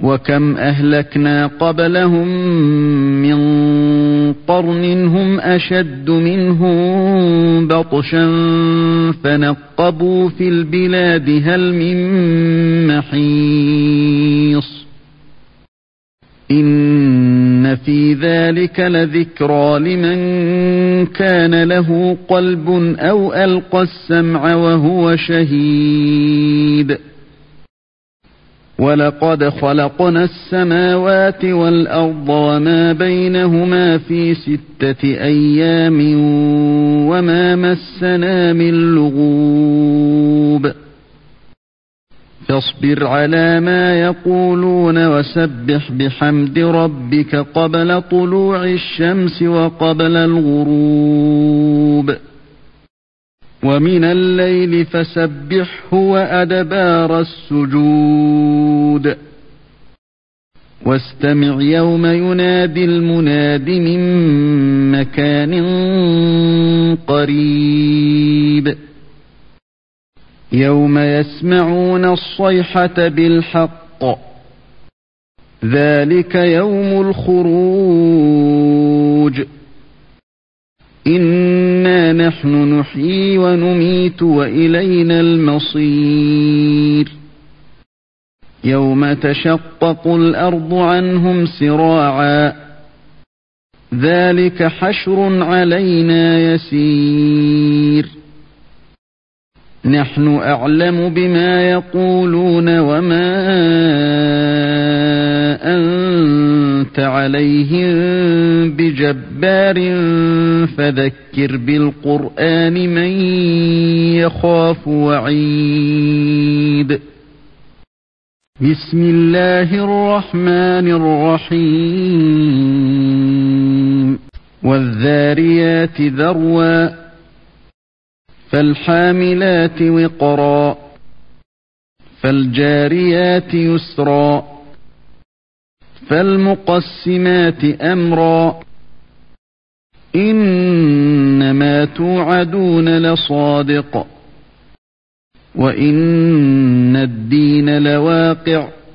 وكم أهلكنا قبلهم من قرن هم أشد منهم بطشا فنقبوا في البلاد هل من محيص إن في ذلك لذكرى لمن كان له قلب أو ألقى السمع وهو شهيد ولقد خلقنا السماوات والأرض وما بينهما في 6 أيام وما مسنا من لغوب فاصبر على ما يقولون وسبح بحمد ربك قبل طلوع الشمس وقبل الغروب ومن الليل فسبحه وأدبار السجود واستمع يوم ينادي المناد من مكان قريب يوم يسمعون الصيحة بالحق ذلك يوم الخروج إنا نحن نحيي ونميت وإلينا المصير يوم تشقق الأرض عنهم سراعا ذلك حشر علينا يسير نحن أعلم بما يقولون وما أنت عليهم بجبار فذكر بالقرآن من يخاف وعيد بسم الله الرحمن الرحيم والذاريات ذروا فالحاملات وقرا فالجاريات يسرا فالمقسمات أمرا إنما توعدون لصادق وإن الدين لواقع